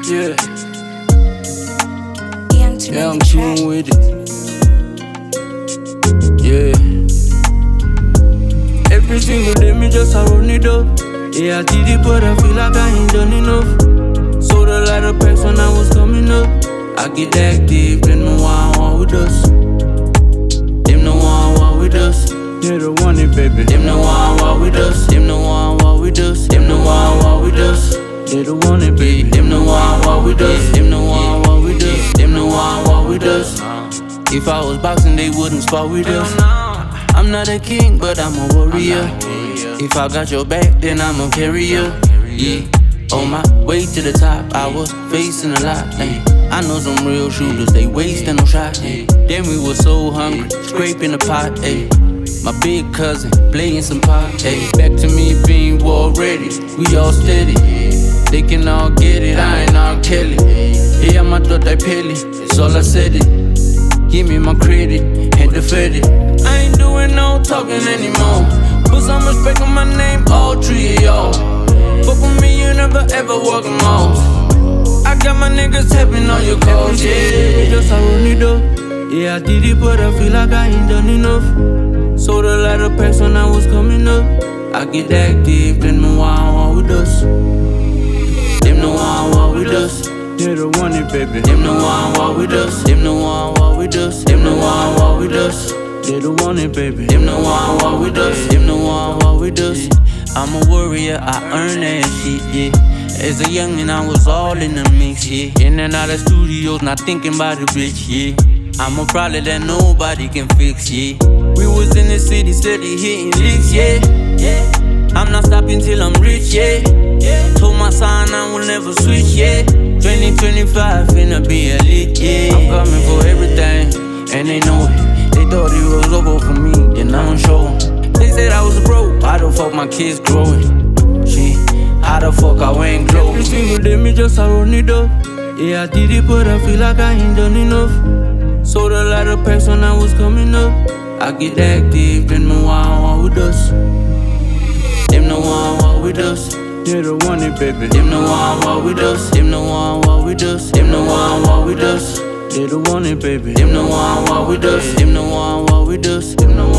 Yeah, yeah, I'm chillin' with it. Yeah, every single day me just a run it up. Yeah, I did it, but I feel like I ain't done enough. Sold a lot of packs when I was coming up. I get active, them the one want with us. Them the one want with us. They the one it, baby. Them the one want with us. Them the one want with us. Them the one want with us. They the one it, baby. Them the one want with us. Them the one want with us. Them the one want with us. If I was boxing, they wouldn't spar with us. I'm not a king, but I'm a warrior. If I got your back, then I'm a carrier. Yeah. On my way to the top, I was facing a lot. I know some real shooters, they wasting no shots. Then we was so hungry, scraping the pot. My big cousin, playing some pot. Back to me being war ready, we all steady. They can all get it, I ain't all Kelly. Yeah, my thought I pelly, it's all I said it. Give me my credit, had to fed it. I ain't doing no talking anymore. Put some respect on my name, all three of y'all. Fuck with me, you never ever walk them off. I got my niggas tapping on your calls, yeah. Just I run it up. Yeah, I did it, but I feel like I ain't done enough. Sold a lot of packs when I was coming up. I get active, then the one want with us. Them the one want with us. They the one it, baby. Them the one want with us. Them the one want with us. Them the one want with us. They the one it, baby. Them the one want with us. Them the one want with us. I'm a warrior, I earn that shit, yeah. As a youngin', I was all in the mix, yeah. In and out of studios, not thinking about the bitch, yeah. I'm a problem that nobody can fix, yeah. We was in the city, steady hitting licks, yeah. I'm not stopping till I'm rich, yeah. Told my son I will never switch, yeah. 2025 finna be a lit, yeah. I'm coming for everything, and they know it. They thought it was over for me, then I don't show 'em. They said I was broke, how the fuck my kids growing? Shit, how the fuck I ain't glow? Every single day me just a run it up. Yeah, I did it, but I feel like I ain't done enough. Sold a lot of packs when I was coming up. I get active, then the one want with us. Them the one want with us. They the one it, baby. Them the one want with us. Them the one want with us. Them the one want with us. They the one it, baby. Them the one want with us. Them the one want with us. Them the